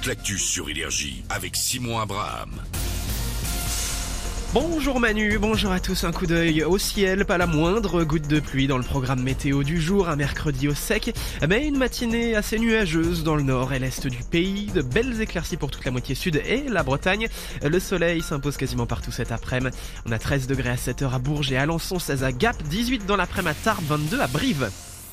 toute l'actu sur Énergie avec Simon Abraham. Bonjour Manu, bonjour à tous, un coup d'œil au ciel, pas la moindre goutte de pluie dans le programme météo du jour, un mercredi au sec, mais une matinée assez nuageuse dans le nord et l'est du pays, de belles éclaircies pour toute la moitié sud et la Bretagne. Le soleil s'impose quasiment partout cet après-midi. On a 13 degrés à 7h à Bourges et Alençon, 16 à Gap, 18 dans l'après-midi à Tarbes, 22 à Brive.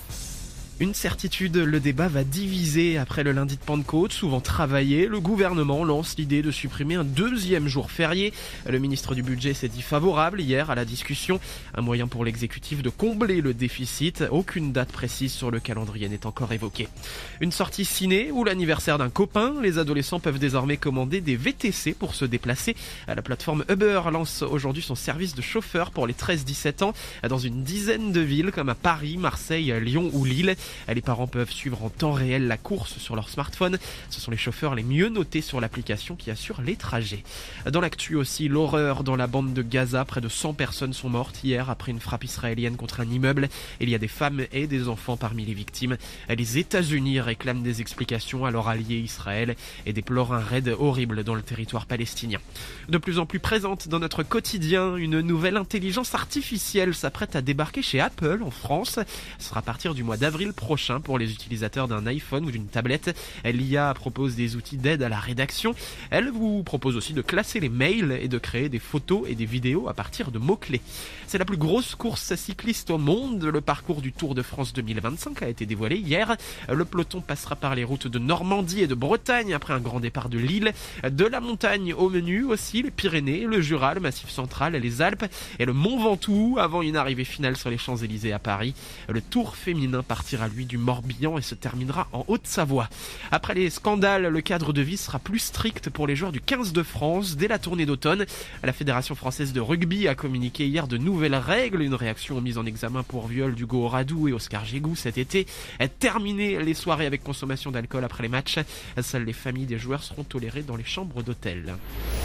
Une certitude, le débat va diviser après le lundi de Pentecôte, souvent travaillé. Le gouvernement lance l'idée de supprimer un deuxième jour férié. Le ministre du budget s'est dit favorable hier à la discussion. Un moyen pour l'exécutif de combler le déficit. Aucune date précise sur le calendrier n'est encore évoquée. Une sortie ciné ou l'anniversaire d'un copain. Les adolescents peuvent désormais commander des VTC pour se déplacer. La plateforme Uber lance aujourd'hui son service de chauffeur pour les 13-17 ans dans une dizaine de villes comme à Paris, Marseille, Lyon ou Lille. Les parents peuvent suivre en temps réel la course sur leur smartphone. Ce sont les chauffeurs les mieux notés sur l'application qui assure les trajets. Dans l'actu aussi, l'horreur dans la bande de Gaza. Près de 100 personnes sont mortes hier après une frappe israélienne contre un immeuble. Il y a des femmes et des enfants parmi les victimes. Les États-Unis réclament des explications à leur allié Israël et déplorent un raid horrible dans le territoire palestinien. De plus en plus présente dans notre quotidien, une nouvelle intelligence artificielle s'apprête à débarquer chez Apple en France. Ce sera à partir du mois d'avril prochain pour les utilisateurs d'un iPhone ou d'une tablette. L'IA propose des outils d'aide à la rédaction. Elle vous propose aussi de classer les mails et de créer des photos et des vidéos à partir de mots-clés. C'est la plus grosse course cycliste au monde. Le parcours du Tour de France 2025 a été dévoilé hier. Le peloton passera par les routes de Normandie et de Bretagne après un grand départ de Lille. De la montagne au menu aussi, les Pyrénées, le Jura, le Massif central, les Alpes et le Mont Ventoux avant une arrivée finale sur les Champs-Élysées à Paris. Le Tour féminin partira lui du Morbihan et se terminera en Haute-Savoie. Après les scandales, le cadre de vie sera plus strict pour les joueurs du 15 de France dès la tournée d'automne. La Fédération française de rugby a communiqué hier de nouvelles règles, une réaction aux mises en examen pour viol d'Hugo Radou et Oscar Gégou cet été. Terminer les soirées avec consommation d'alcool après les matchs. Seules les familles des joueurs seront tolérées dans les chambres d'hôtel.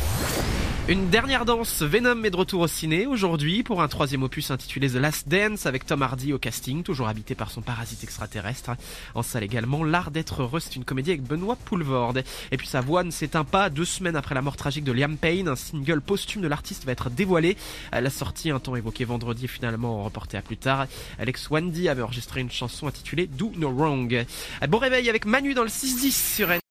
Une dernière danse, Venom est de retour au ciné aujourd'hui pour un troisième opus intitulé The Last Dance avec Tom Hardy au casting, toujours habité par son parasite extraterrestre. En salle également, L'Art d'être heureux, c'est une comédie avec Benoît Poelvoorde. Et puis sa voix ne s'éteint pas, 2 semaines après la mort tragique de Liam Payne, un single posthume de l'artiste va être dévoilé. La sortie, un temps évoqué vendredi, est finalement reportée à plus tard. Alex Wandy avait enregistré une chanson intitulée Do No Wrong. Bon réveil avec Manu dans le 6-10 sur